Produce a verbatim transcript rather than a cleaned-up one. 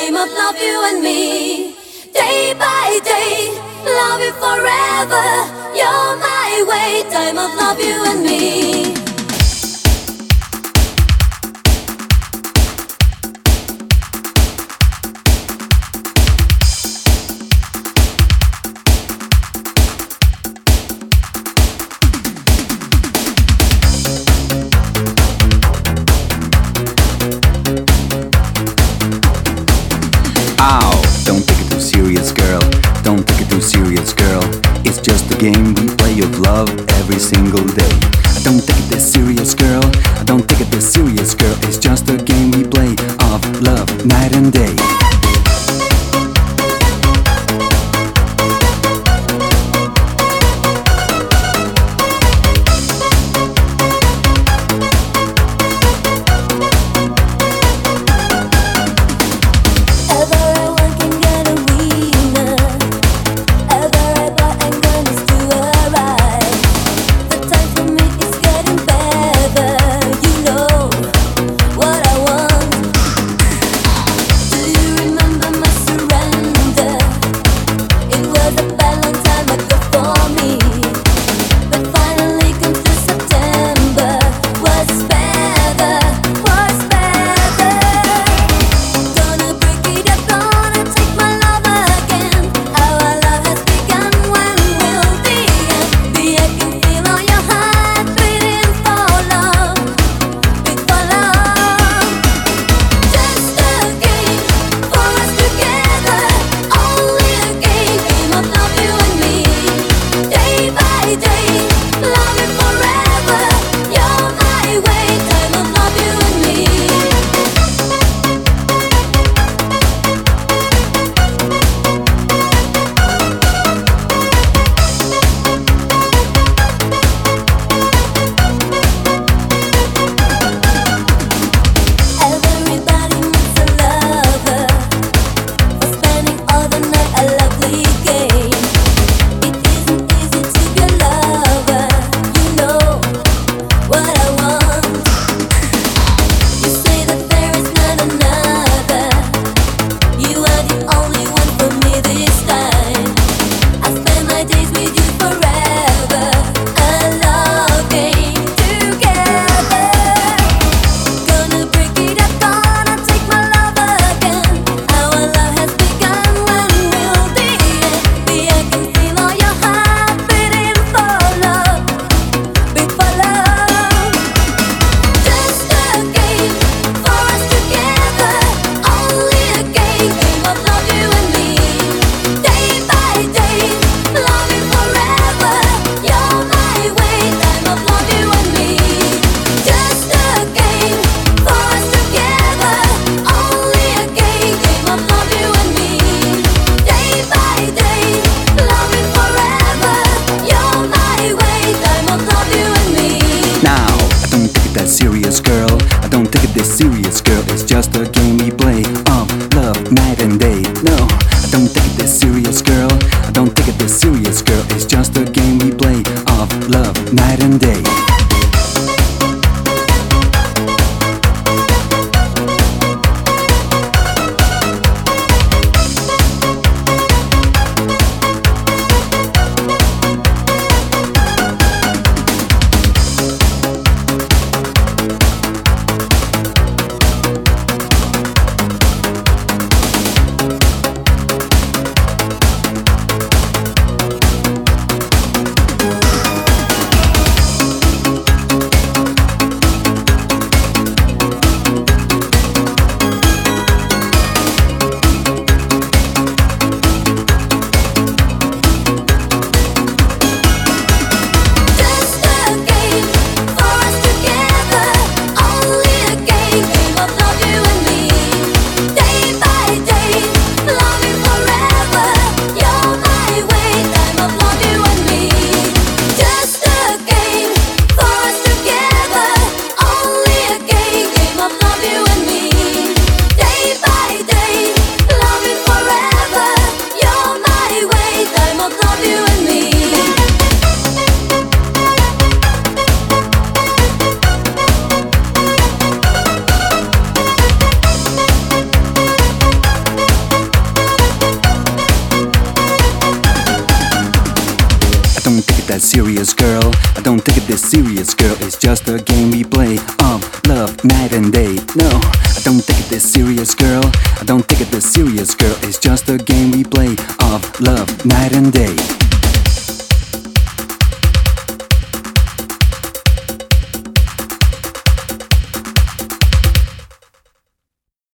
time of love, you and me. Day by day, love you forever. You're my way, time of love, you and me. Serious girl, don't take it too serious, girl. It's just a game we play of love every single day. Don't take it this serious, girl. Don't take it this serious, girl. It's just a game we play of love night and day. Do you that serious, girl. I don't take it this serious, girl. It's just a game we play of love night and day. No, I don't take it this serious, girl. I don't take it this serious, girl. It's just a game we play of love night and day.